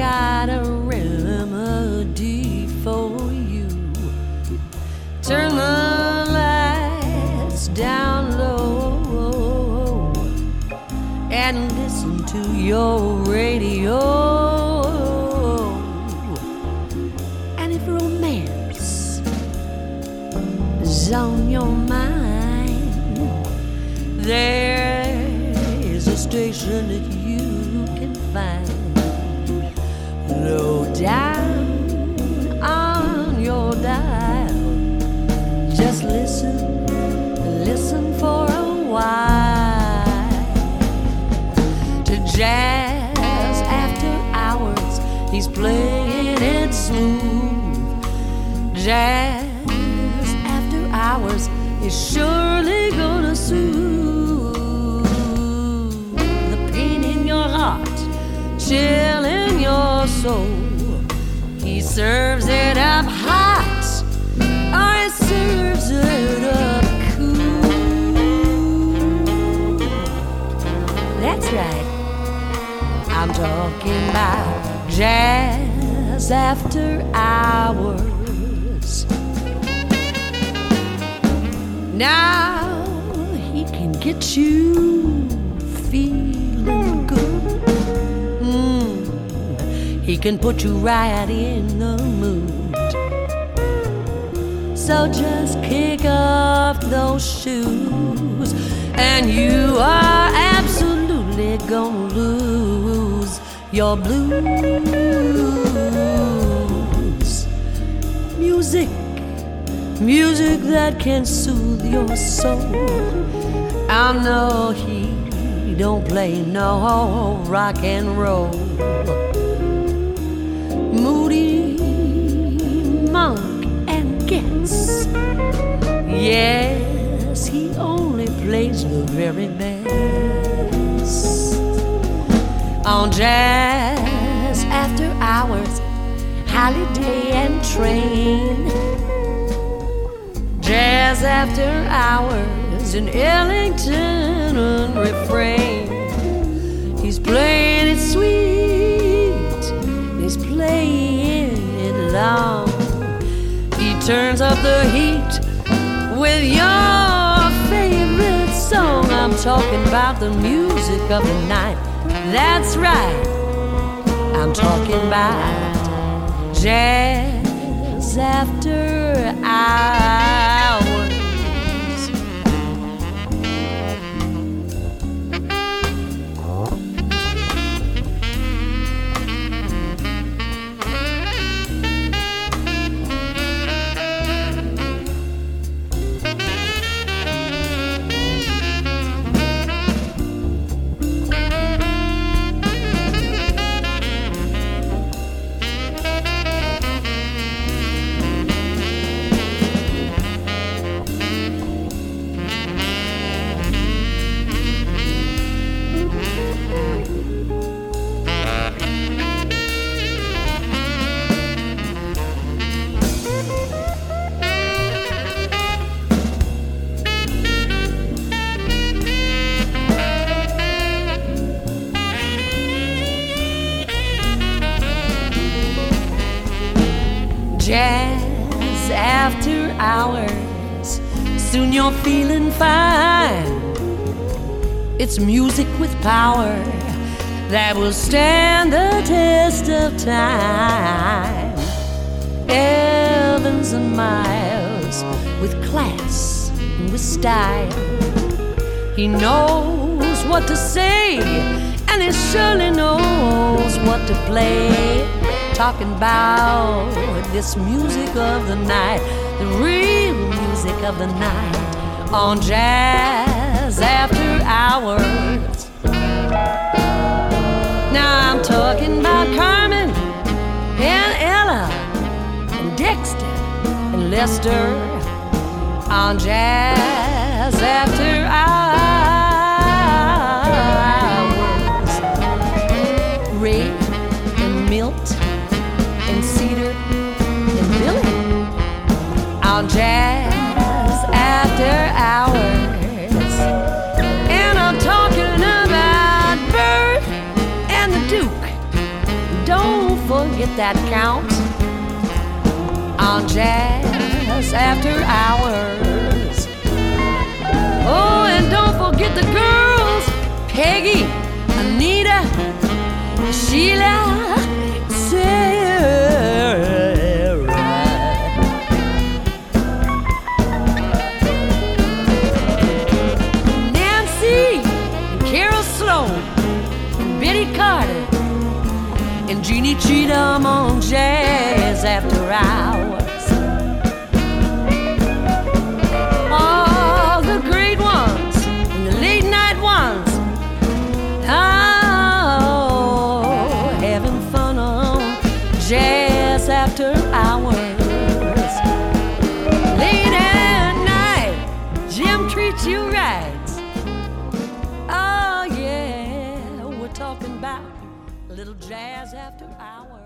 got a remedy for you. Turn the lights down low and listen to your radio. And if romance is on your mind, there's a station that you can find low down on your dial. Just listen, listen for a while to Jazz After Hours. He's playing it smooth. Jazz After Hours is surely gonna soothe the pain in your heart, chill in your soul. He serves it up hot, or he serves it up cool. That's right, I'm talking about Jazz After Hours. Now he can get you feeling good. He can put you right in the mood. So just kick off those shoes, and you are absolutely gonna lose your blues. Music, music that can soothe your soul. I know he don't play no rock and roll. Moody, Monk, and Getz, yes, he only plays the very best. On Jazz After Hours, Holiday and Train. Jazz After Hours in Ellington and Refrain. He's playing it sweet, he's playing it long. He turns up the heat with your favorite song. I'm talking about the music of the night. That's right, I'm talking about Jazz After Hours. Jazz After Hours, soon you're feeling fine. It's music with power that will stand the test of time. Evans and Miles with class and with style. He knows what to say, and he surely knows what to play. Talking about this music of the night, the real music of the night, on Jazz After Hours. Now I'm talking about Carmen and Ella and Dexter and Lester on Jazz After Hours. Ray and Milt and Cedar and Billy on Jazz After Hours. And I'm talking about Bert and the Duke. Don't that count on Jazz After Hours. Oh, and don't forget the girls, Peggy, Anita, Sheila, Sarah. Nancy, and Carol Sloan, and Betty Carter, and Jeannie Cheatham on Jazz After Hours. All the great ones and the late night ones, oh, having fun on Jazz After Hours. Late at night, Jim treats you right. Oh yeah, we're talking about a little Jazz After Hours.